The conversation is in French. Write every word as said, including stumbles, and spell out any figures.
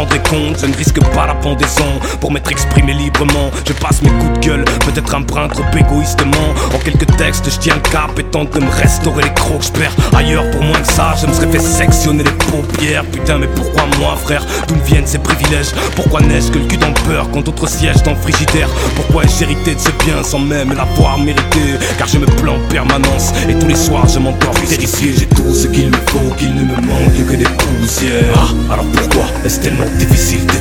rendrai compte, je ne risque pas la pendaison. Pour m'être exprimé librement, je passe mes coups de gueule, peut-être un brin trop égoïstement. En quelques textes, je tiens le cap et tente de me restaurer les crocs. J'perds ailleurs pour moins que ça, je me serais fait sectionner les paupières. Putain mais pourquoi moi frère, d'où me viennent ces privilèges? Pourquoi n'ai-je que le cul dans le beurre quand d'autres siègent dans le frigidaire? Pourquoi ai-je hérité de ce bien sans même l'avoir mérité? Car je me plains en permanence et tous les soirs je m'endors terrifié. J'ai tout ce qu'il me faut, qu'il ne me manque que des poussières. Ah, alors pourquoi est-ce tellement difficile